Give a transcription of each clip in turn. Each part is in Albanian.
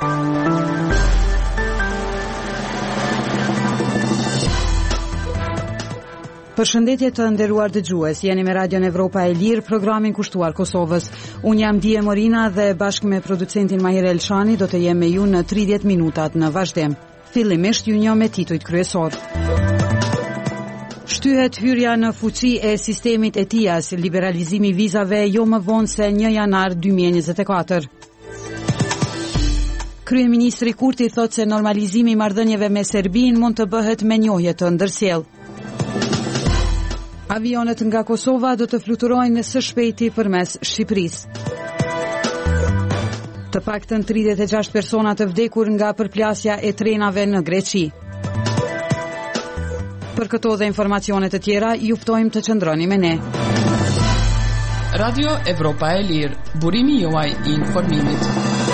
Përshëndetje të nderuar dëgjues, jeni me Radion Evropa e Lirë, programin kushtuar Kosovës. Unë jam Dije Morina dhe bashkë me producentin Mahir Elshani do të jem me ju në 30 minutat në vazhdim. Fillimisht ju njoh me titujt kryesor. Shtyhet hyrja në fuqi e sistemit ETIAS, liberalizimi vizave jo më vonë se 1 janar 2024. Kryeministri Kurti thotë se normalizimi i marrëdhënieve me Serbinë mund të bëhet me njohje të ndërsjellë. Avionet nga Kosova do të fluturojnë së shpejti përmes Shqipërisë. Të paktën 36 persona të vdekur nga përplasja e trenave në Greqi. Për këto dhe informacione të tjera, ju ftojmë të qëndroni me ne. Radio Evropa e Lirë, burimi juaj i informimit.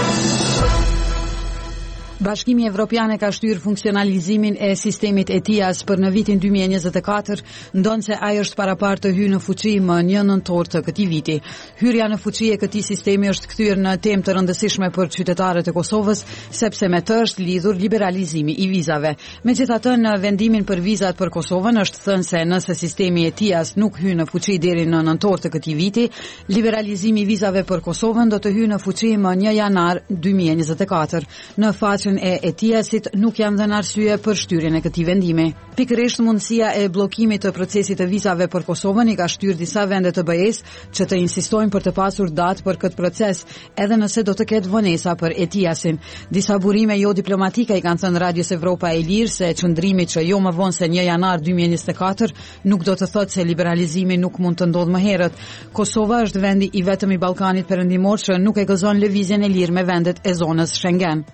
Bashkimi Evropian e ka shtyrë funksionalizimin e sistemit ETIAS për në vitin 2024, ndonse ai është parapar të hyjë në fuqi më 1 nëntor të këtij viti. Hyrja në fuqi e këtij sistemi është kthyer në temë të rëndësishme për qytetarët e Kosovës, sepse me të është lidhur liberalizimi i vizave. Megjithatë, në vendimin për vizat për Kosovën është thënë se nëse sistemi ETIAS nuk hyj në fuqi deri në nëntor të këtij viti, liberalizimi i vizave për Kosovën do të hyjë në fuqi më 1 janar 2024. Në faqen e ETIAS-it nuk janë dhënë arsye për shtyrjen e këtij vendimi. Pikërisht mundësia e bllokimit të procesit të vizave për Kosovën i ka shtyrë disa vende të BE-s që të insistojnë për të pasur datë për këtë proces, edhe nëse do të ketë vonesa për ETIAS-in. Disa burime jo diplomatike i kanë thënë Radios Evropa e Lirë se çndrimi që jo më vonë se 1 janar 2024 nuk do të thotë se liberalizimi nuk mund të ndodhë më herët. Kosova është vendi i vetëm i Ballkanit Perëndimor që nuk e gëzon lëvizjen e lirë me vendet e zonës Schengen.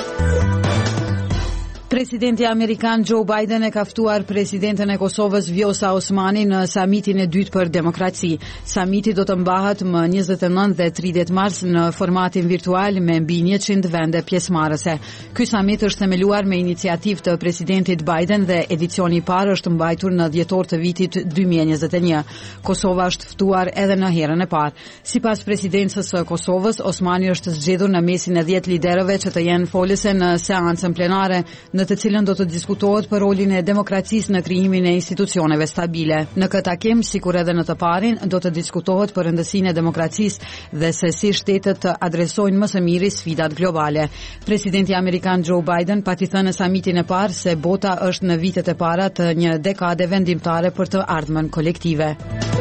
Presidenti Amerikan Joe Biden e ka ftuar presidenten e Kosovës Vjosa Osmani në samitin e dytë për demokraci. Samiti do të mbahet më 29 dhe 30 mars në formatin virtual me mbi 100 vende pjesëmarrëse. Ky samit është themeluar me iniciativë të presidentit Biden dhe edicioni i parë është mbajtur në dhjetor të vitit 2021. Kosova është ftuar edhe në herën e parë. Sipas presidencës së Kosovës, Osmani është zgjedhur në mesin e 10 liderëve që të jenë folëse në seancën plenare, në të cilën do të diskutohet për rolin e demokracisë në krijimin e institucioneve stabile. Në këtë takim, sikur edhe në të parin, do të diskutohet për rëndësinë e demokracisë dhe se si shtetet të adresojnë më së miri sfidat globale. Presidenti amerikan Joe Biden pati thënë në samitin e parë se bota është në vitet e para të një dekade vendimtare për të ardhmen kolektive.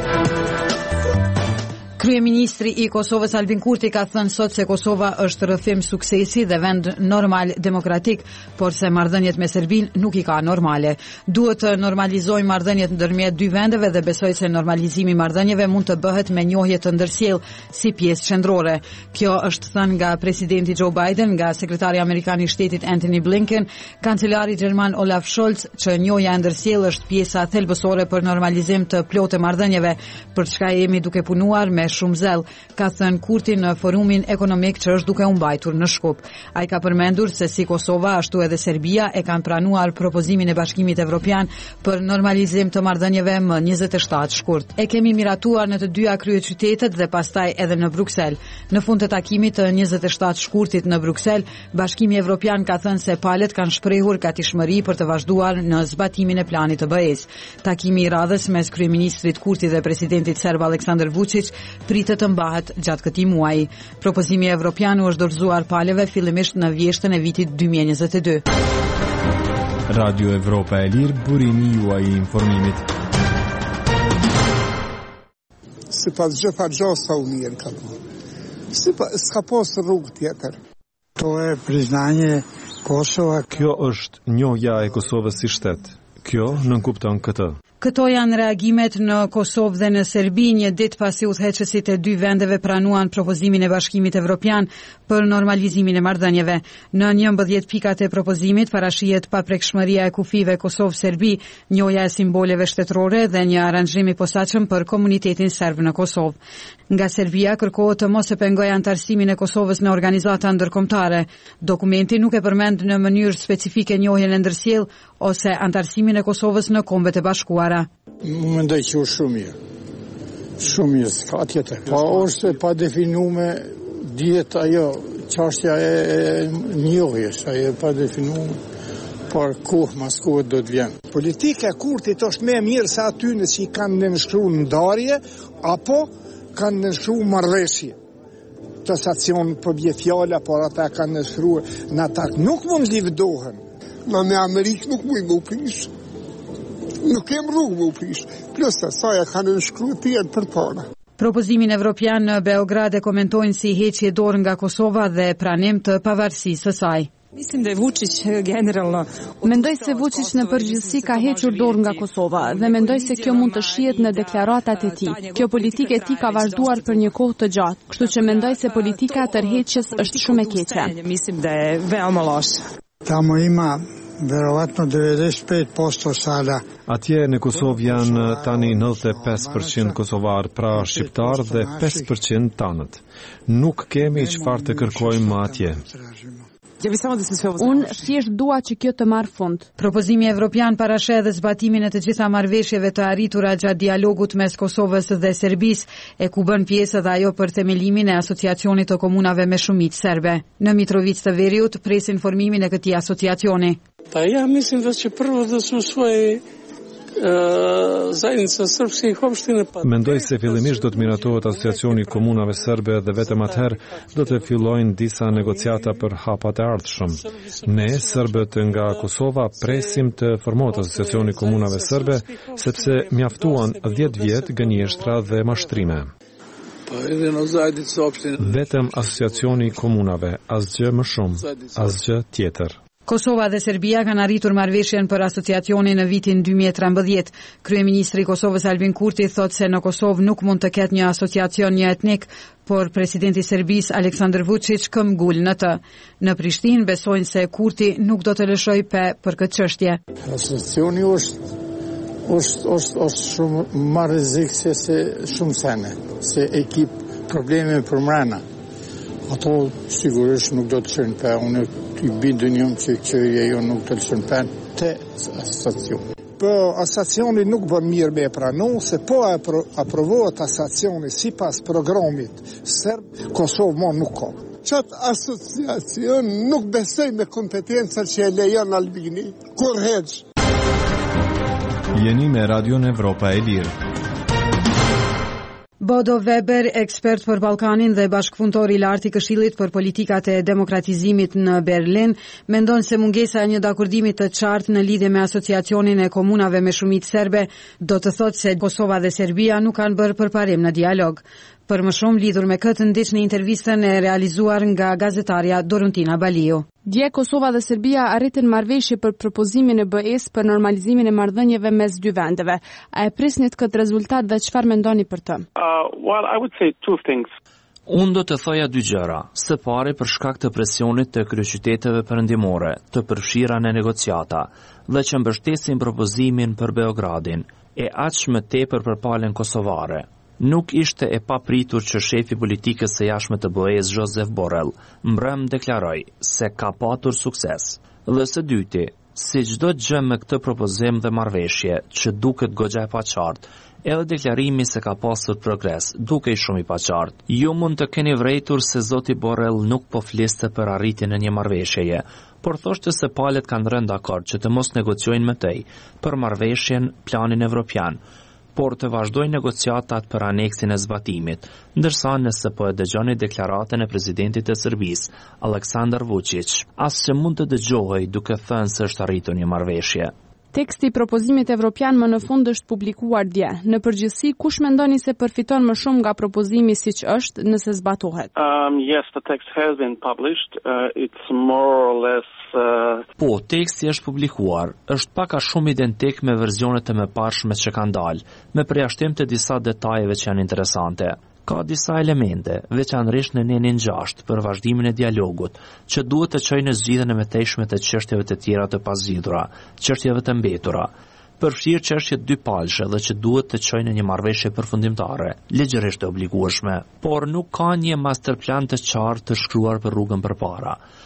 Kryeministri i Kosovës Albin Kurti ka thënë sot se Kosova është rrëfim suksesi dhe vend normal demokratik, por se marrëdhëniet me Serbinë nuk i ka normale. Duhet të normalizojmë marrëdhëniet ndërmjet dy vendeve dhe besoj se normalizimi i marrëdhënieve mund të bëhet me njohje të ndërsjellë si pjesë qendrore. Kjo është thënë nga presidenti Joe Biden, nga sekretari amerikan i shtetit Antony Blinken, kancelari gjerman Olaf Scholz, që njohja e ndërsjellë është pjesa thelbësore për normalizim të plotë të marrëdhënieve, për çka jemi duke punuar me shumë zel, ka thënë Kurti në forumin ekonomik që është duke u mbajtur në Shkup. Ai ka përmendur se si Kosova ashtu edhe Serbia e kanë pranuar propozimin e Bashkimit Evropian për normalizim të marrëdhënieve më 27 shkurt. E kemi miratuar në të dyja kryeqytetet dhe pastaj edhe në Bruksel. Në fund të takimit të 27 shkurtit në Bruksel, Bashkimi Evropian ka thënë se palët kanë shprehur gatishmëri për të vazhduar në zbatimin e planit të BE-s. Takimi i radhës mes kryeministrit Kurti dhe presidentit serb Aleksandar Vučić pritet të mbahet gjatë këtij muaji. Propozimi evropian u është dorëzuar palëve fillimisht në vjeshtën e vitit 2022. Radio Evropa e Lirë, burimi juaj i informimit. Sipas gjitha gjosa u mirë ka po. S'ka pas rrugë tjetër. To je priznanje Kosova. Kjo është njohja e Kosovës si shtet. Kjo nënkupton këtë. Këto janë reagimet në Kosovë dhe në Serbi, një ditë pasi udhëheqësit e dy vendeve pranuan propozimin e Bashkimit Evropian për normalizimin e marrëdhënieve. Në 11 pikat e propozimit parashihet paprekshmëria e kufive Kosovë-Serbi, njohja e simboleve shtetërore dhe një aranzhim i posaçëm për komunitetin serb në Kosovë. Nga Serbia kërkohet të mos e pengojë antarësimin e Kosovës në organizata ndërkombëtare. Dokumenti nuk e përmend në mënyrë specifike njohjen e ndërsjellë ose antarësimin e Kosovës në Kombet e Bashkuara. Mendoj që është shumë mirë. Shumë mirë, s'ka tjetër. Po është pa definume dihet ajo çështja e njohjes, ajo e pa definuar, por kohë mas kohë do të vjen. Politika e Kurtit është më e mirë se atyre që i kanë nënshkruar ndarje apo kanë nënshkruar marrëveshje. Tasacion për bje fjalla, por ata kanë nënshkruar, në ata nuk mund livdohen. Në Amerikë nuk mund më prish. Nuk kem rrugë më prish. Plus të saja kanë nënshkruar tjerë për para. Propozimin evropian në Beograd e komentojnë si heqje dorë nga Kosova dhe pranim të pavarësisë së saj. Mendoj se Vučić në përgjithësi ka hequr dorë nga Kosova dhe mendoj se kjo mund të shihet në deklaratat e tij. Kjo politikë e tij ka vazhduar për një kohë të gjatë, kështu që mendoj se politika e tërheqjes është shumë e keqe. Tamo ima verovatno 95% sala. Atje në Kosovë janë tani 95% kosovar, pra shqiptar dhe 5% tanët. Nuk kemi çfarë të kërkojmë atje. Unë thjesht dua që kjo të marrë fund. Propozimi evropian parasheh edhe zbatimin e të gjitha marrëveshjeve të arritura gjatë dialogut mes Kosovës dhe Serbisë, e ku bën pjesë edhe ajo për themelimin e asociacionit të komunave me shumicë serbe. Në Mitrovicë të Veriut presin formimin e këtij asociacioni. Pa ja mislim da će prvo da se usvoji zajednica srpske i opštine. Mendoj se fillimisht do të miratohet asociacioni komunave serbe dhe vetëm atëherë do të fillojnë disa negociata për hapat e ardhshëm. Ne, serbët nga Kosova, presim të formohet asociacioni komunave serbe, sepse mjaftuan 10 vjet gënjeshtra dhe mashtrime. Vetëm asociacioni komunave, asgjë më shumë, asgjë tjetër. Kosova dhe Serbia kanë arritur marrëveshjen për asociacionin në vitin 2013. Kryeministri i Kosovës Albin Kurti thotë se në Kosovë nuk mund të ketë një asociacion një etnik, por presidenti i Serbisë Aleksandar Vučić këmbgul në të. Në Prishtinë besojnë se Kurti nuk do të lëshojë për këtë çështje. Asociacioni është shumë më rrezikse se shumë sene, se ekip probleme për mrena. Ato sigurisht nuk do të çojnë pa, unë i bindën jam që ajo nuk do të çojnë pa te asociacioni. Po asociacioni nuk bën mirë me pranu, se po aprovohet asociacioni sipas programit serb, Kosovë më nuk ka. Qatë asociacion nuk besoj me kompetenca që e lejon Albini. Kur heq. Jeni me Radion Evropa e Lirë. Bodo Weber, ekspert për Ballkanin dhe bashkëpunëtor i lartë i Këshillit për politikat e demokratizimit në Berlin, mendon se mungesa e një dakordimi të qartë në lidhje me asociacionin e komunave me shumicë serbe do të thotë se Kosova dhe Serbia nuk kanë bërë përparim në dialog. Për më shumë lidhur me këtë ndiq në intervistën e realizuar nga gazetarja Doruntina Baliu. Dje Kosova dhe Serbia arritën marrëveshje për propozimin e BE-s për normalizimin e marrëdhënieve mes dy vendeve. A e prisnit këtë rezultat dhe çfarë mendoni për të? Well, I would say two things. Unë do të thoja dy gjëra. Së pari për shkak të presionit të kryeqyteteve perëndimore, të përfshira në negociata dhe që mbështesin propozimin për Beogradin, e aq më tepër për palën kosovare. Nuk ishte e papritur që shefi politikës së jashtme të BE-s Josep Borrell mbrëm deklaroi se ka patur sukses. Dhe së dyti, si çdo gjë me këtë propozim dhe marrëveshje që duket goxha e paqartë, edhe deklarimi se ka pasur progres duke shumë i paqartë. Ju mund të keni vërejtur se zoti Borrell nuk po fliste për arritjen e një marrëveshjeje, por thoshte se palët kanë rënë dakord që të mos negociojnë me tej për marrëveshjen planin evropian, por të vazhdojnë negociatat për aneksin e zbatimit, ndërsa nëse po e dëgjoni deklaratën e presidentit të Serbisë, Aleksandar Vučić, as që mund të dëgjohej duke thënë se është arritur një marrëveshje. Teksti i propozimit evropian më në fund është publikuar dje. Në përgjithësi, kush mendoni se përfiton më shumë nga propozimi siç është nëse zbatohet? Yes, the text has been published. It's more or less Po, teksti është publikuar. Është pak a shumë identik me versionet e mëparshme që kanë dalë, me përjashtim të disa detajeve që janë interesante. Ka disa elemente, veçanërisht në nenin 6 për vazhdimin e dialogut, që duhet të çojnë në zgjidhjen e mëtejshme të çështjeve të tjera të pazgjidhura, çështjeve të mbetura. Përfshirë çështjet dypalëshe dhe që duhet të çojnë në një marrëveshje përfundimtare, ligjërisht e obligueshme, por nuk ka një masterplan të qartë të shkruar për rrugën përpara.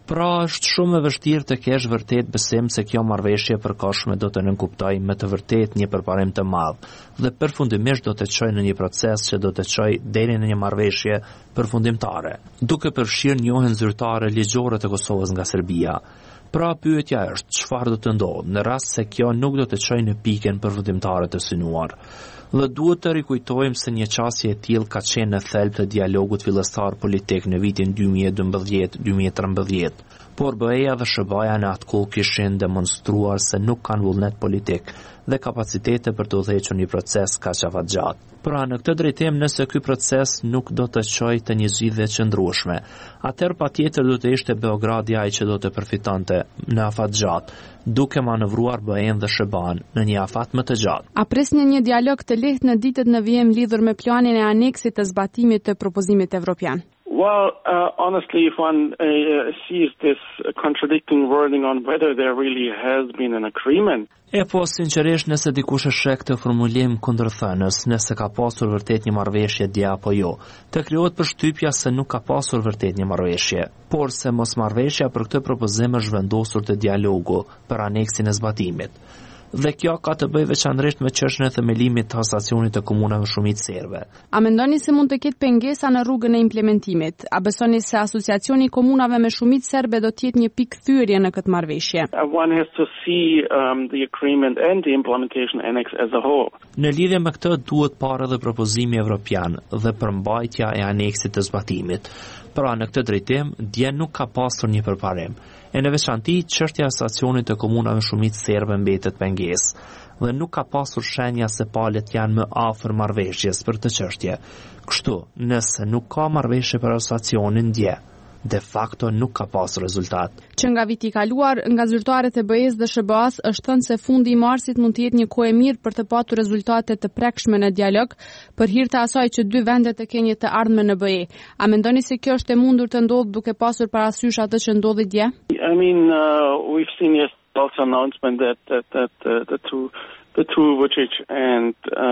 Pra është shumë e vështirë të kesh vërtet besim se kjo marrëveshje përkohshme do të nënkuptojë me të vërtet një përparim të madh dhe përfundimisht do të çojë në një proces që do të çojë deri në një marrëveshje përfundimtare, duke përfshirë njohjen zyrtare ligjore të Kosovës nga Serbia. Pra pyetja është, çfarë do të ndodhë në rast se kjo nuk do të çojë në pikën përfundimtare të synuar? Dhe duhet të rikujtojmë se një qasje e tillë ka qenë në thelb të dialogut fillestar politik në vitin 2012-2013, por BE-ja dhe SHBA-ja në atë kohë kishin demonstruar se nuk kanë vullnet politik dhe kapacitete për të udhëhequr një proces kaq afatgjatë. Pra në këtë drejtim, nëse ky proces nuk do të çojë të një zgjidhje qëndrueshme, atëherë patjetër do të ishte Beogradi ai që do të përfitonte në afatgjatë, duke manevruar BE-n dhe SHBA-n në një afat më të gjatë. A presni një dialog të lehtë në ditët në vijim lidhur me planin e aneksit të zbatimit të propozimit evropian? Well, honestly, if one sees this contradicting wording on whether there really has been an agreement. Sinqerisht, nëse dikush e sheh këtë formulim kundërthënës, nëse ka pasur vërtet një marrëveshje dje apo jo, të krijohet përshtypja se nuk ka pasur vërtet një marrëveshje, por se mosmarrëveshja për këtë propozim është vendosur të dialogu për aneksin e zbatimit. Dhe kjo ka të bëjë veçanërisht me çështjen e themelimit të stacionit të komunave shumicë serbe. A mendoni se mund të ketë pengesa në rrugën e implementimit? A besoni se asociacioni i komunave me shumicë serbe do të jetë një pikë thyerje në këtë marrëveshje? One has to see the agreement and the implementation annex as a whole. Në lidhje me këtë duhet parë edhe propozimi evropian dhe përmbajtja e aneksit të zbatimit. Pra në këtë drejtim, dje nuk ka pasur një përparim. E në veçanti, çështja e stacionit të komunave shumicë serbe mbetet pengesë dhe nuk ka pasur shenja se palët janë më afër marrëveshjes për të çështje. Kështu, nëse nuk ka marrëveshje për stacionin dje, de facto nuk ka pasur rezultat. Që nga viti i kaluar, nga zyrtarët e BE-s dhe SHBA-s është thënë se fundi i marsit mund të jetë një kohë e mirë për të patur rezultate të prekshme në dialog për hir të asaj që dy vendet të kenë të ardhme në BE. A mendoni se kjo është e mundur të ndodhë duke pasur parasysh atë që ndodhi dje? I mean, we've seen also announcement that the two Vučić and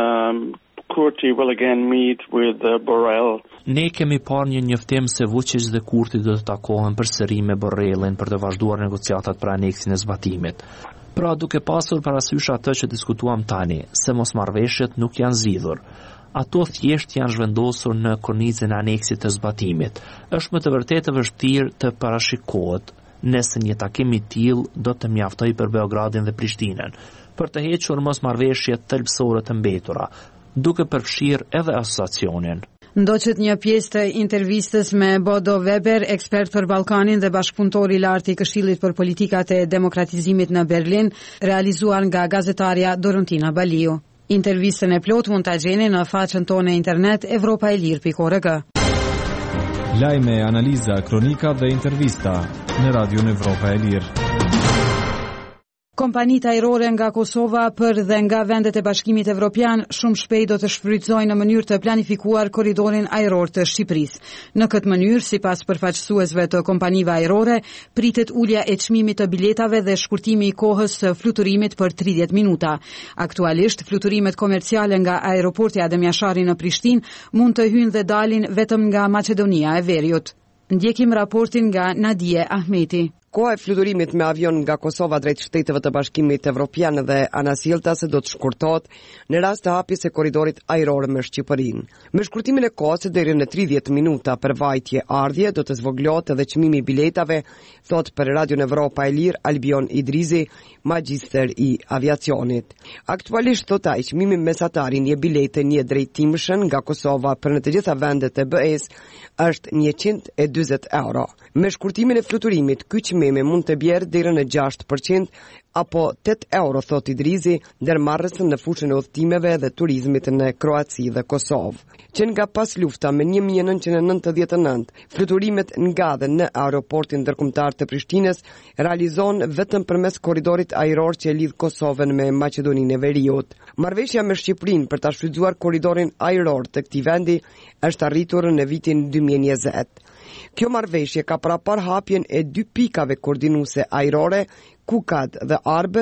Kurti will again meet with Borrell. Ne kemi parë një njoftim se Vučić dhe Kurti do të takohen përsëri me Borrellin për të vazhduar negociatat për aneksin e zbatimit. Pra duke pasur parasysh atë që diskutuam tani, se mosmarrëveshjet nuk janë zgjidhur. Ato thjesht janë zhvendosur në kornizën e aneksit të zbatimit. Është më të vërtetë vështirë të parashikohet nëse një takim i tillë do të mjaftojë për Beogradin dhe Prishtinën për të hequr mosmarrëveshjet thelbësore të mbetura, duke përfshirë edhe asociacionin. Ndoqët një pjesë të intervistës me Bodo Weber, ekspert për Ballkanin dhe bashkëpunëtor i lartë i Këshillit për politikat e demokratizimit në Berlin, realizuar nga gazetarja Dorontina Baliu. Intervistën e plot mund ta gjeni në faqen tonë e internet evropaelir.org. Lajme, analiza, kronika dhe intervista në Radion Evropa e Lirë. Kompanitë ajrore nga Kosova për dhe nga vendet e Bashkimit Evropian shumë shpejt do të shfrytëzojnë në mënyrë të planifikuar korridorin ajror të Shqipërisë. Në këtë mënyrë, sipas përfaqësuesve të kompanive ajrore, pritet ulja e çmimit të biletave dhe shkurtimi i kohës së fluturimit për 30 minuta. Aktualisht, fluturimet komerciale nga aeroporti Adem Jashari në Prishtinë mund të hyjnë dhe dalin vetëm nga Maqedonia e Veriut. Ndjekim raportin nga Nadije Ahmeti. Koha e fluturimit me avion nga Kosova drejt shteteve të Bashkimit Evropian dhe anasjelltase do të shkurtohet në rast të hapjes së korridorit ajror me Shqipërinë. Me shkurtimin e kohës deri në 30 minuta për vajtje ardhje do të zvoglohet edhe çmimi i biletave, thot për Radion Evropa e Lirë Albion Idrizi, magjistër i aviacionit. Aktualisht thot ai, çmimi mesatar i një bilete një drejtimshëm nga Kosova për në të gjitha vendet e BE-s është 140 euro. Me shkurtimin e fluturimit, ky çmim mund të bjerë deri në 6% apo 8 euro, thot Idrizi, ndërmarrësën në fushën e udhëtimeve dhe turizmit në Kroaci dhe Kosovë. Që nga pas lufta me 1999, fluturimet nga dhe në aeroportin ndërkombëtar të Prishtinës realizon vetëm përmes korridorit ajror që lidh Kosovën me Maqedoninë e Veriut. Marrëveshja me Shqipërinë për ta shfrytzuar korridorin ajror të këtij vendi është arritur në vitin 2020. Kjo marrëveshje ka parapar hapjen e 2 pikave koordinuese ajrore, Kukad dhe Arber,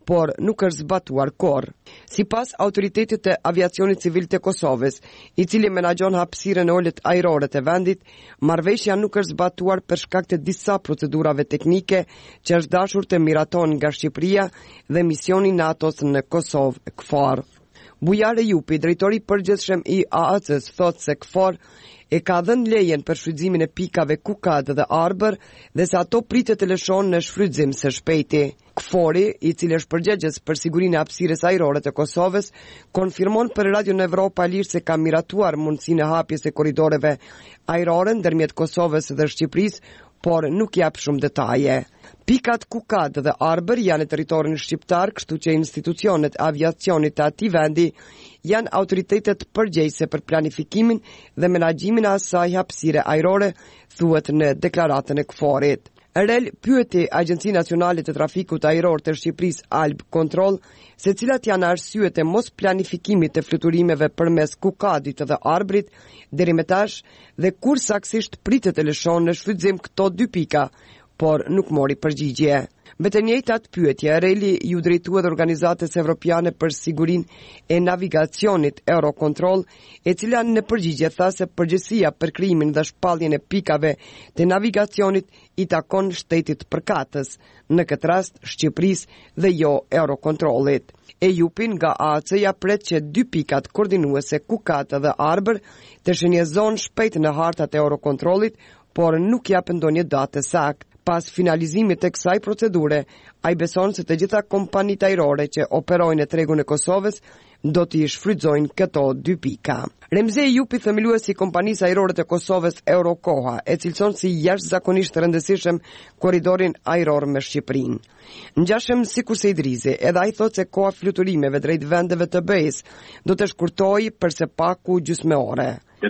por nuk është zbatuar kurrë. Sipas autoritetit të aviacionit civil të Kosovës, i cili menaxhon hapësirën e olet ajrore të vendit, marrëveshja nuk është zbatuar për shkak të disa procedurave teknike që është dashur të miraton nga Shqipëria dhe misioni NATO-s në Kosovë, KFOR. Bujar Ejupi, drejtori përgjithshëm i AAC-s, thotë se KFOR e ka dhënë lejen për shfrytëzimin e pikave Kukad dhe Arbër dhe se ato pritet të lëshon në shfrytëzim së shpejti. KFOR-i, i cili është përgjegjës për sigurinë e hapësirës ajrore të Kosovës, konfirmon për Radio Evropa e Lirë se ka miratuar mundësinë e hapjes së korridoreve ajrore ndërmjet Kosovës dhe Shqipërisë, por nuk jap shumë detaje. Pikat Kukad dhe Arbër janë në territorin shqiptar, kështu që institucionet e aviacionit të atij vendi janë autoritetet përgjegjëse për planifikimin dhe menaxhimin e asaj hapësire ajrore, thuhet në deklaratën e KFOR-it. REL pyeti Agjencinë Nacionale të Trafikut Ajror të Shqipërisë Alb Control se cilat janë arsyet e mos planifikimit të fluturimeve përmes Kukadit dhe Arbrit deri më tash dhe kur saktësisht pritet të lëshon në shfrytëzim këto dy pika, por nuk mori përgjigje. Me të njëjtat pyetje, REL-i ju drejtuat Organizatës Evropiane për Sigurinë e Navigacionit Eurocontrol, e cila në përgjigje tha se përgjegjësia për krijimin dhe shpalljen e pikave të navigacionit i takon shtetit përkatës, në këtë rast Shqipërisë dhe jo Eurocontrolit. Ejupin nga AAC-ja pret që dy pikat koordinuese Kukat dhe Arbër të shenjëzon shpejt në hartat e Eurocontrolit, por nuk jap ndonjë datë saktë. Pas finalizimit të kësaj procedure, ai beson se të gjitha kompanitë ajrore që operojnë në tregun e Kosovës do t'i shfrytëzojnë këto dy pika. Remze Ejupi, themeluesi i kompanisë ajrore të Kosovës Eurokoha, e cilëson si jashtëzakonisht rëndësishëm korridorin ajror me Shqipërinë. Ngjashëm sikurse Idrizi, edhe ai thotë se koha fluturimeve drejt vendeve të BE-s do të shkurtojë për së paku gjysmë ore.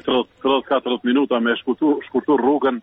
30-40 minuta me shkurtu rrugën,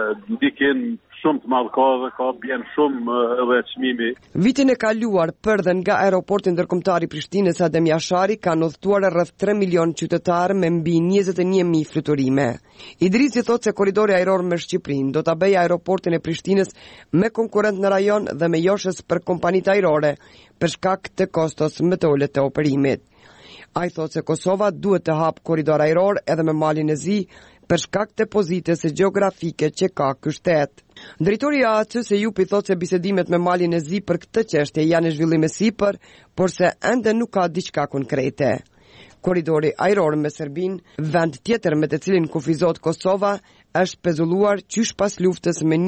ndikin shumë të madh ka bjen shumë edhe çmimi. Vitin e kaluar për dhe nga aeroporti ndërkombëtar i Prishtinës Adem Jashari kanë udhëtuar rreth 3 milion qytetarë me mbi 21.000 fluturime. Idrizi thotë se korridori ajror me Shqipërinë do ta bëjë aeroportin e Prishtinës me konkurrent në rajon dhe me joshës për kompanitë ajrore për shkak të kostos më të ulët të operimit. Ai thotë se Kosova duhet të hapë korridor ajror edhe me Malin e Zi për shkak të pozitës gjeografike që ka ky shtet. Drejtori i AAC-s Ejupi thotë se bisedimet me Malin e Zi për këtë çështje janë në zhvillim sipër, por se ende nuk ka diçka konkrete. Korridori ajror me Serbinë, vend tjetër me të cilin kufizohet Kosova, është pezulluar qysh pas luftës me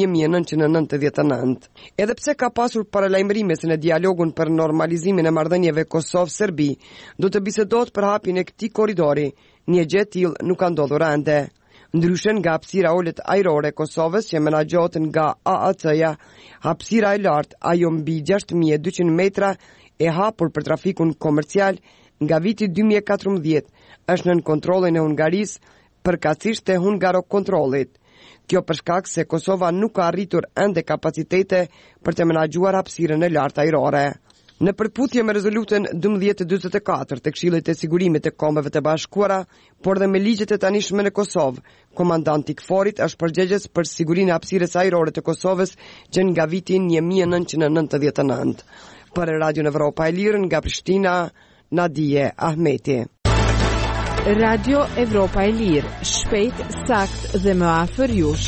1999. Edhe pse ka pasur paralajmërime se në dialogun për normalizimin e marrëdhënieve Kosovë-Serbi do të bisedohet për hapjen e këtij korridori, një gjë e tillë nuk ka ndodhur ende. Ndryshe nga hapësira olet ajrore e Kosovës që menaxhohet nga AAC-ja, hapësira e lartë, ajo mbi 6200 metra e hapur për trafikun komercial nga viti 2014, është nën kontrollin e Hungarisë, përkatësisht të Hungarokontrollit. Kjo për shkak se Kosova nuk ka arritur ende kapacitete për të menaxhuar hapësirën e lartë ajrore. Në përputhje me rezolutën 1244 të Këshillit të Sigurimit të Kombeve të Bashkuara, por dhe me ligjet e tanishme në Kosovë, komandanti i KFOR-it është përgjegjës për sigurinë e hapësirës ajrore të Kosovës që nga viti 1999. Për Radio Evropa e Lirë nga Prishtina, Nadije Ahmeti. Radio Evropa e Lirë, shpejt, sakt dhe më afër jush.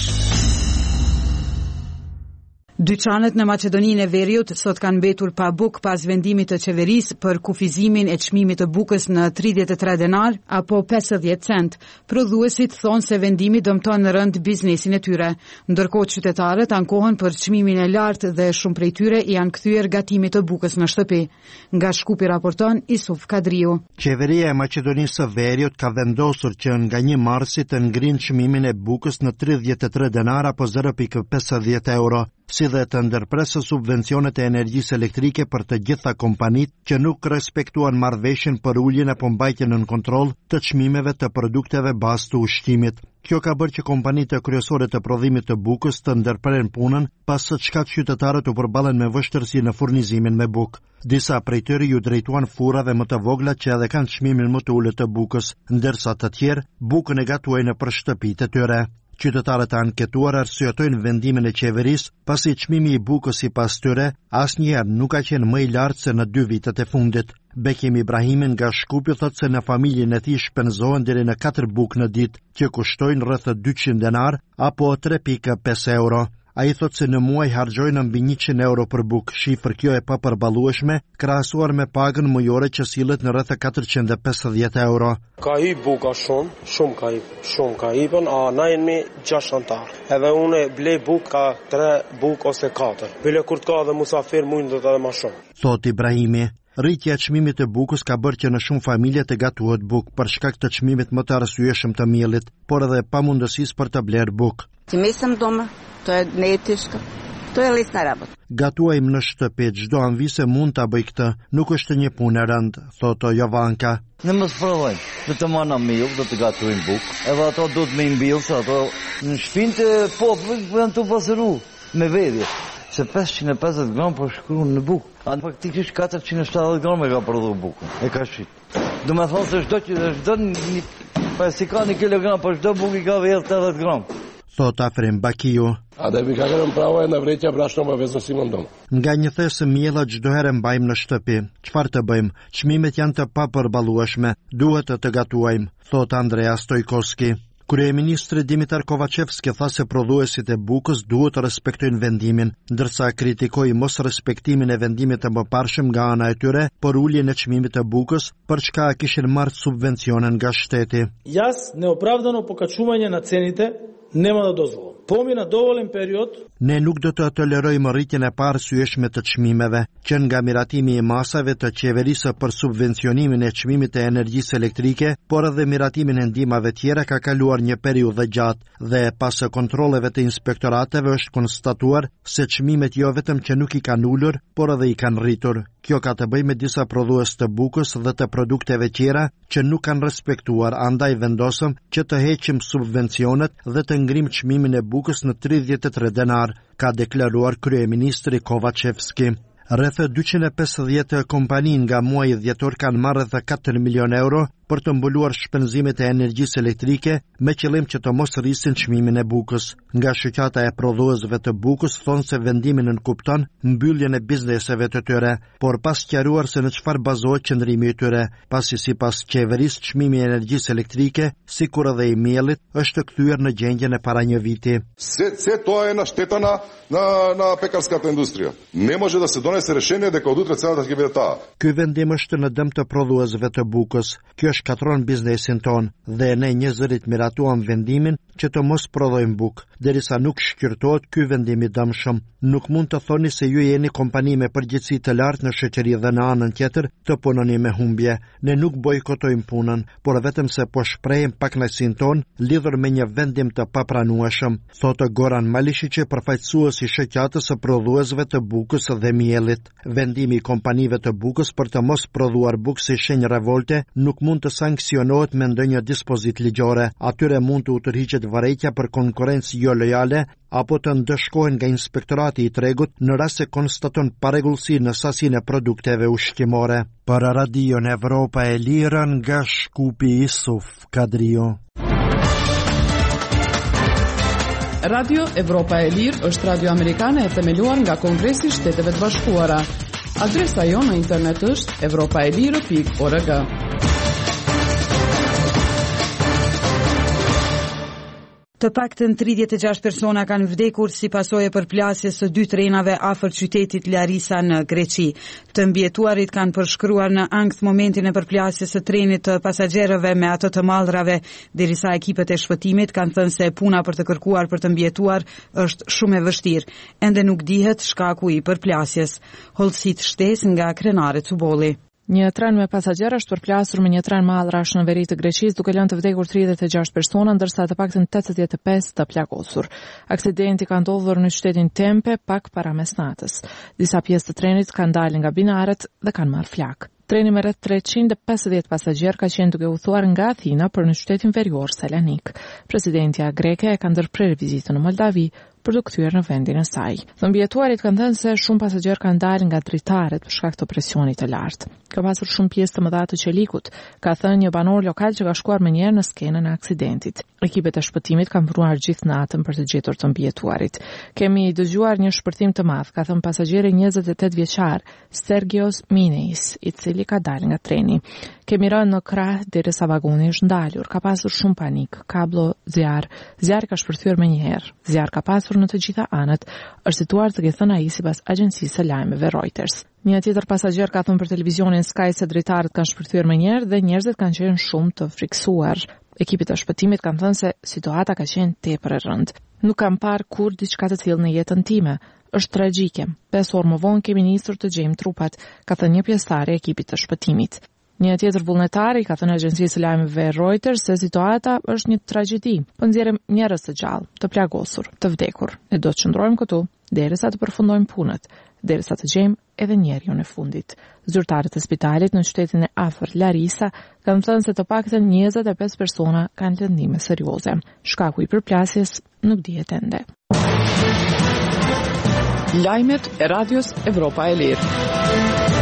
Dyqanet në Maqedoninë e Veriut sot kanë mbetur pa buk pas vendimit të qeverisë për kufizimin e çmimit të bukës në 33 denar apo 50 cent. Prodhuesit thonë se vendimi dëmton në rënd biznesin e tyre, ndërkohë qytetarët ankohen për çmimin e lartë dhe shumë prej tyre janë kthyer gatimit të bukës në shtëpi. Nga Shkupi raporton Isuf Kadriu. Qeveria e Maqedonisë së Veriut ka vendosur që nga 1 marsi të ngrinë çmimin e bukës në 33 denar apo 0.50 euro. Si dhe të ndërpresë subvencionet e energjisë elektrike për të gjitha kompanitë që nuk respektuan marrëveshjen për uljen apo mbajtjen nën kontroll të çmimeve të produkteve bazë të ushqimit. Kjo ka bërë që kompanitë kryesore të prodhimit të bukës të ndërprerën punën pas së çka qytetarët u përballen me vështirësi në furnizimin me bukë. Disa prej tyre ju drejtuan furrave më të vogla që edhe kanë çmimin më të ulët të bukës, ndërsa të tjerë bukën e gatuajnë për shtëpitë e tyre. Qytetarët e anketuar arsyetojnë vendimin e qeverisë, pasi çmimi i bukës sipas tyre asnjëherë nuk ka qenë më i lartë se në 2 vitet e fundit. Bekim Ibrahimin nga Shkupi thot se në familjen e tij shpenzohen deri në 4 bukë në ditë, që kushtojnë rreth 200 denar apo 3.5 euro. Ai thot se në muaj harxojnë mbi 100 euro për bukë, shifër kjo e papërballueshme krahasuar me pagën mujore që sillet në rreth 450 euro. Ka hip buka shumë ka hipën, na jemi 6 antar. Edhe unë blej bukë ka 3 bukë ose 4. Bile kur të ka dhe musafir mund të edhe më shumë. Thot Ibrahimi. Rritja e çmimit të bukës ka bërë që në shumë familje të gatuhet bukë për shkak të çmimit më të arsyeshëm të miellit, por edhe pamundësisë për të bler bukë. To je neetiška, to je lisna rabot. Gatuajmë në shtëpi, çdo anvise mund ta bëj këtë, nuk është një punë e rëndë, thotë Jovanka. Ne mos provojmë, do të marrna miell, do të gatojmë bukë, edhe ato duhet me mbill, se ato në shtëpinë të popullit janë të pasuru me vedhje. Se 550 gram po shkruan në bukë. Anë faktikisht 470 gram e ka prodhu bukën, e ka shit. Do me thonë se çdo si ka 1 kilogram, po çdo bukë ka 80 gram. Thot Afrim Bakiu. A da bi ka kërën prava e në vreqja brashno më vezësimën domë. Nga një thesë miella çdo herë mbajmë në shtëpi. Çfarë të bëjmë? Çmimet janë të papërballueshme. Duhet të gatuajmë, thot Andrea Stojkoski. Kryeministri Dimitar Kovacevski tha se prodhuesit e bukës duhet të respektojnë vendimin, ndërsa kritikoi mos respektimin e vendimit të mëparshëm nga ana e tyre për uljen e çmimit të bukës, për çka kishin marrë subvencione nga shteti. Јас неоправдано покачување на цените нема да дозволам. Поми на доволен период. Ne nuk do të tolerojmë rritjen e paarsyeshme të çmimeve, që nga miratimi i masave të qeverisë për subvencionimin e çmimit të energjisë elektrike, por edhe miratimin e ndihmave tjera ka kaluar një periudhë gjatë dhe pas kontrolleve të inspektorateve është konstatuar se çmimet jo vetëm që nuk i kanë ulur, por edhe i kanë rritur. Kjo ka të bëjë me disa prodhues të bukës dhe të produkteve tjera që nuk kanë respektuar, andaj vendosëm që të heqim subvencionet dhe të ngrim çmimin e bukës në 33 denar, ka deklaruar kryeministri Kovacevski. Rreth 250 kompani nga muaji dhjetor kanë marrë rreth 4 milion euro për të mbuluar shpenzimet e energjisë elektrike me qëllim që të mos rrisin çmimin e bukës. Nga shoqata e prodhuesve të bukës thonë se vendimi nënkupton mbylljen e bizneseve të tyre, por pas sqaruar se në çfarë bazohet qëndrimi i tyre, pasi sipas qeverisë çmimi i energjisë elektrike, sikur edhe i miellit, është kthyer në gjendjen e para një viti. Sve to je našteta na pekarskата industrija. Ne može da se donese rešenje дека од утре цената ќе биде таа. Ky vendim është në dëm të prodhuesve të bukës. Kjo shkatron biznesin ton dhe ne një zërit miratuam vendimin që të mos prodhojmë bukë, derisa nuk shqyrtohet ky vendim i dëmshëm. Nuk mund të thoni se ju jeni kompani me përgjegjësi të lartë në shoqëri dhe në anën tjetër të punoni me humbje. Ne nuk bojkotojmë punën, por vetëm se po shprehim pakënaqësinë ton lidhur me një vendim të papranueshëm, thotë Goran Malishiqi, përfaqësuesi i shoqatës së prodhuesve të bukës dhe miellit. Vendimi i kompanive të bukës për të mos prodhuar bukë si shenjë revolte nuk mund të sanksionohet me ndonjë dispozitë ligjore. Atyre mund të u tërhiqet vërejtja për konkurrencë jo lojale apo të ndëshkohen nga inspektorati i tregut në rast se konstaton parregullsi në sasinë e produkteve ushqimore. Për Radion Evropa e Lirë nga Shkupi Isuf Kadrio. Radio Evropa e Lirë është radio amerikane e themeluar nga Kongresi i Shteteve të Bashkuara. Adresa jonë në internet është evropaelire.org. Të paktën 36 persona kanë vdekur si pasojë e përplasjes së 2 trenave afër qytetit Larisa në Greqi. Të mbijetuarit kanë përshkruar në ankth momentin e përplasjes së trenit të pasagjerëve me atë të mallrave, derisa ekipet e shpëtimit kanë thënë se puna për të kërkuar për të mbijetuar është shumë e vështirë. Ende nuk dihet shkaku i përplasjes. Hollësit shtesë nga Krenare Cubolli. Një tren me pasagjerë është përplasur me një tren mallrash në veri të Greqisë, duke lënë të vdekur 36 persona, ndërsa të paktën 85 të plagosur. Aksidenti ka ndodhur në qytetin Tempe pak para mesnatës. Disa pjesë të trenit kanë dalë nga binaret dhe kanë marrë flak. Treni me rreth 350 pasagjerë ka qenë duke u thuar nga Athina për në qytetin verior Selanik. Presidentja greke e ka ndërprer vizitën në Moldavi, për të kthyer në vendin e saj. Të mbijetuarit kanë thënë se shumë pasagjerë kanë dalë nga dritaret për shkak të presionit të lartë. Ka pasur shumë pjesë të mëdha të qelikut, ka thënë një banor lokal që ka shkuar menjëherë në skenën e aksidentit. Ekipet e shpëtimit kanë punuar gjithë natën për të gjetur të mbijetuarit. Kemi dëgjuar një shpërthim të madh, ka thënë pasagjeri 28 vjeçar Sergios Mineis, i cili ka dalë nga treni. Kemi rënë në krah derisa vagoni është ndalur. Ka pasur shumë panik, kablo, zjarri ka shpërthyer menjëherë. Zjarr ka pasur në të gjitha anët, është situar të thënë ai sipas agjencisë së lajmeve Reuters. Një tjetër pasagjer ka thënë për televizionin Sky se dritarët kanë shpërthyer menjëherë dhe njerëzit kanë qenë shumë të friksuar. Ekipet e shpëtimit kanë thënë se situata ka qenë tepër e rëndë. Nuk kam parë kur diçka të tillë në jetën time. Është tragjike. 5 orë më vonë kemi nisur të gjejmë trupat, ka thënë një pjesëtar e ekipit të shpëtimit. Një tjetër vullnetar i ka thënë agjencisë së lajmeve Reuters se situata është një tragjedi. Po nxjerrim njerëz të gjallë, të plagosur, të vdekur. Ne do të qëndrojmë këtu derisa të përfundojmë punët, derisa të gjejmë edhe njeriun e fundit. Zyrtarët e spitalit në qytetin e afërt Larisa kanë thënë se të paktën 25 persona kanë lëndime serioze. Shkaku i përplasjes nuk dihet ende. Lajmet e Radios Evropa e Lirë.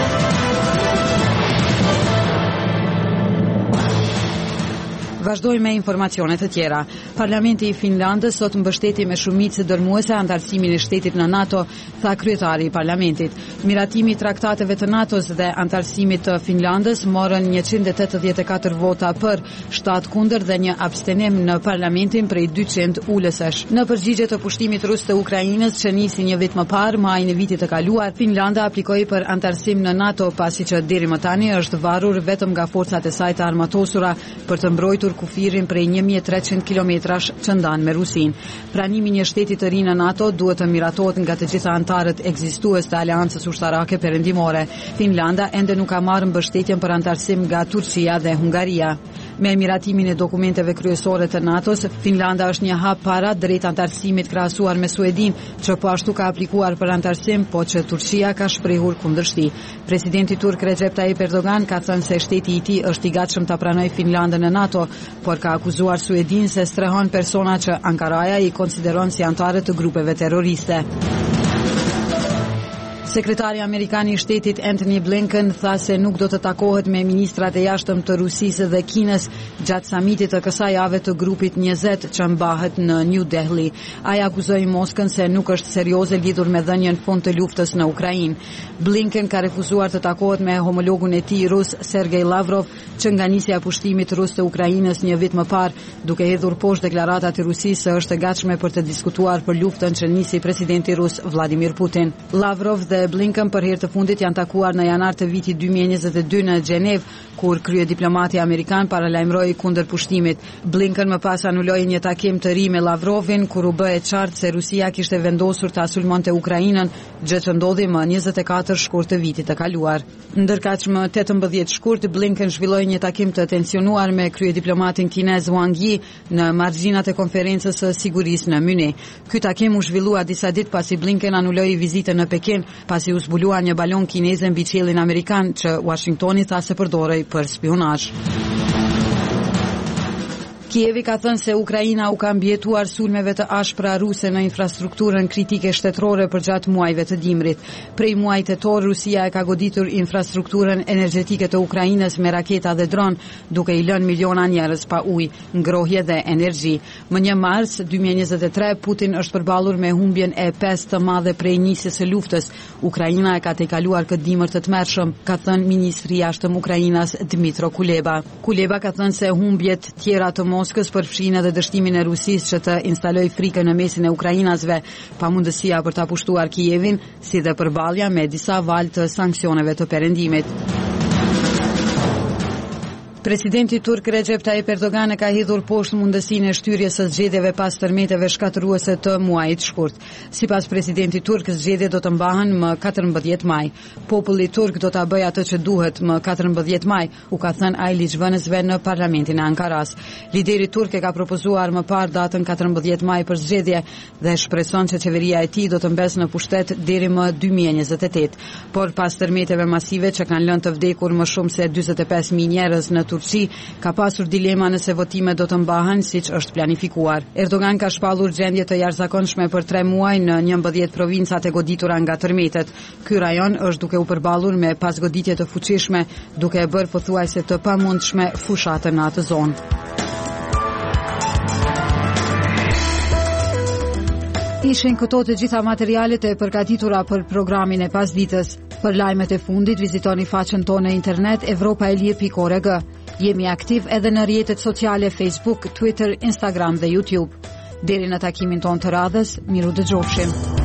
Vazhdojmë me informacione të tjera. Parlamenti i Finlandës sot mbështeti me shumicë dërmuese antarësimin e shtetit në NATO, tha kryetari i parlamentit. Miratimi i traktateve të NATO-s dhe antarësimit të Finlandës morën 184 vota për, 7 kundër dhe një abstenim në parlamentin prej 200 ulësesh. Në përgjigje të pushtimit rus të Ukrainës që nisi një vit më parë, majin e vitit të kaluar, Finlanda aplikoi për antarësim në NATO pasi që deri më tani është varur vetëm nga forcat e saj të armatosura për të mbrojtur kufirin prej 1300 kilometrash që ndan me Rusin. Pranimi një shteti të ri në NATO duhet të miratohet nga të gjitha antarët ekzistues të Aleancës Ushtarake Perëndimore. Finlanda ende nuk ka marrë mbështetjen për antarësim nga Turqia dhe Hungaria. Me miratimin e dokumenteve kryesore të NATO-s, Finlanda është një hap para drejt antarësimit krahasuar me Suedin, që po ashtu ka aplikuar për antarësim, po që Turqia ka shprehur kundërshti. Presidenti turk Recep Tayyip Erdogan ka thënë se shteti i tij është i gatshëm ta pranojë Finlandën në NATO, por ka akuzuar Suedin se strehon persona që Ankaraja i konsideron si antarë të grupeve terroriste. Sekretari Amerikan i Shtetit Antony Blinken tha se nuk do të takohet me ministrat e jashtëm të Rusisë dhe Kinës gjatë samitit të kësaj jave të grupit 20 që mbahet në New Delhi. Ai akuzoi Moskën se nuk është serioze lidhur me dhënien fund të luftës në Ukrainë. Blinken ka refuzuar të takohet me homologun e tij rus Sergej Lavrov, që nga nisja e pushtimit rus të Ukrainës një vit më parë, duke hedhur poshtë deklaratat e Rusisë se është e gatshme për të diskutuar për luftën që nisi presidenti rus Vladimir Putin. Lavrov dhe Blinken për herë të fundit janë takuar në janar të vitit 2022 në Gjenev, kur kryediplomati amerikan paralajmëroi kundër pushtimit. Blinken më pas anuloi një takim të ri me Lavrovin, kur u bë e qartë se Rusia kishte vendosur ta sulmonte Ukrainën, gjë që ndodhi më 24 shkurt të vitit të kaluar. Ndërkaq më 18 shkurt, Blinken zhvilloi një takim të tensionuar me kryediplomatin kinez Wang Yi në margjinat e konferencës së sigurisë në Munich. Ky takim u zhvillua disa ditë pasi Blinken anuloi vizitën në Pekin, pasi u zbulua një balon kineze mbi qiellin amerikan që Washingtoni tha se përdorej për spionazh. Kievi ka thënë se Ukraina u ka mbijetuar sulmeve të ashpra ruse në infrastrukturën kritike shtetërore për gjatë muajve të dimrit. Prej muajit tetor, Rusia e ka goditur infrastrukturën energjetike të Ukrainës me raketa dhe dron, duke i lënë miliona njerëz pa ujë, ngrohje dhe energji. Më 1 mars 2023, Putin është përballur me humbjen e 5 të madhe prej nisjes së luftës. Ukraina e ka tejkaluar këtë dimër të tmerrshëm, ka thënë ministri i jashtëm Ukrainas Dmytro Kuleba. Kuleba ka thënë se humbjet tjera të Moskës përfshin edhe dështimin e Rusisë që të instaloj frikën në mesin e ukrainasve, pa mundësia për ta pushtuar Kijevin, si dhe përballja me disa valë të sanksioneve të perëndimit. Presidenti turk Recep Tayyip Erdogan e ka hedhur poshtë mundësinë e shtyrjes së zgjedhjeve pas tërmeteve shkatëruese të muajit shkurt. Sipas presidentit turk, zgjedhjet do të mbahen më 14 maj. Populli turk do ta bëjë atë që duhet më 14 maj, u ka thënë ai ligjvënësve në parlamentin e Ankaras. Lideri turk e ka propozuar më parë datën 14 maj për zgjedhje dhe shpreson që qeveria e tij do të mbesë në pushtet deri më 2028. Por pas tërmeteve masive që kanë lënë të vdekur më shumë se 45.000 njerëz në Turqi ka pasur dilema nëse votimet do të mbahen siç është planifikuar. Erdogan ka shpallur gjendje të jashtëzakonshme për 3 muaj në 11 provincat e goditura nga tërmetet. Ky rajon është duke u përballur me pasgoditje të fuqishme, duke e bërë pothuajse të pamundshme fushatën në atë zonë. Ishin këto të gjitha materialet e përgatitura për programin e pasditës. Për lajmet e fundit vizitoni faqen tonë në internet evropaelir.org. Jemi aktiv edhe në rrjetet sociale Facebook, Twitter, Instagram dhe YouTube. Deri në takimin tonë të radhës, miru dëgjofshim.